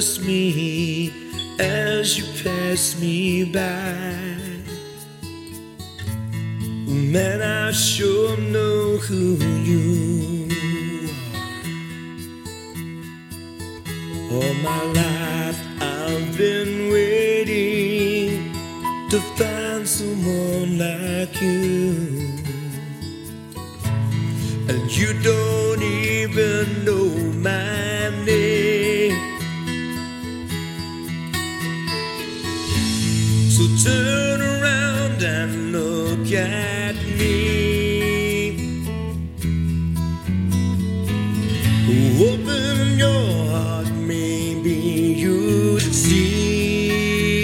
notice me as you pass me by. Man, I sure know who you are. All my life I've been waiting to find someone like you. And you don't even know my name. So turn around and look at me. Open your heart, maybe you'd see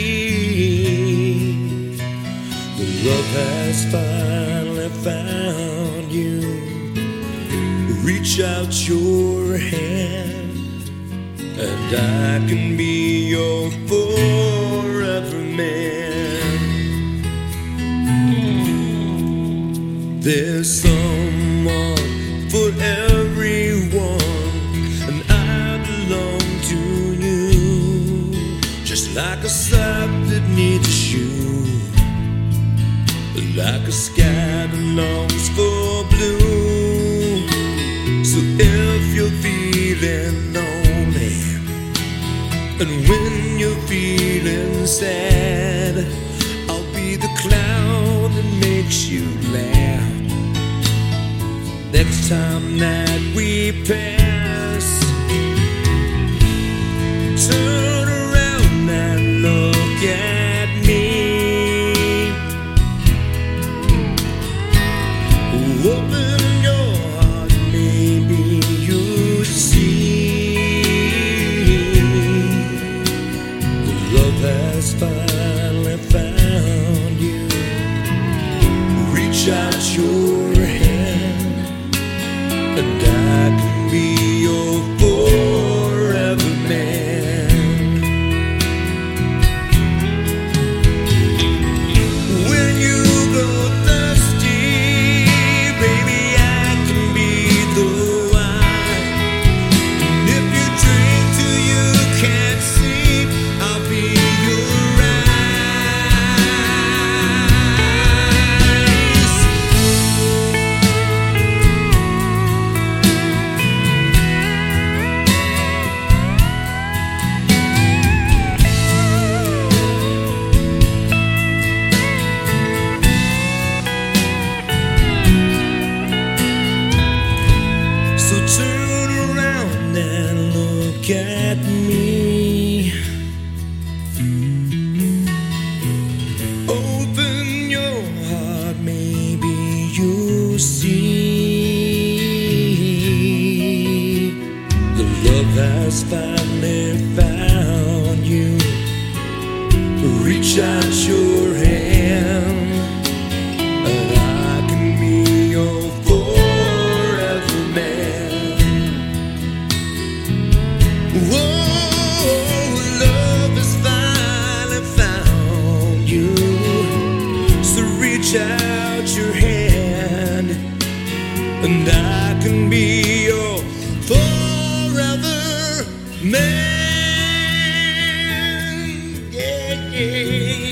the love has finally found you. Reach out your hand, and I can be your forever man. There's someone for everyone, and I belong to you. Just like a sap that needs a shoe, like a sky that longs for blue. So if you're feeling lonely, and when you're feeling sad, I'll be the clown that makes you laugh next time that we pass. Turn around and look at me. Open your heart, maybe you'd see the love has finally found you. Reach out your hand, and I can be your forever man. When you go thirsty, baby, I can be the wine. And if you drink till you can't sleep, I'll be your turn around and look at me. Open your heart, maybe you'll see the love has finally found you. Reach out your hand, and I can be your forever man. Whoa, love has finally found you. So reach out your hand, and I can be your forever man. Yeah, yeah.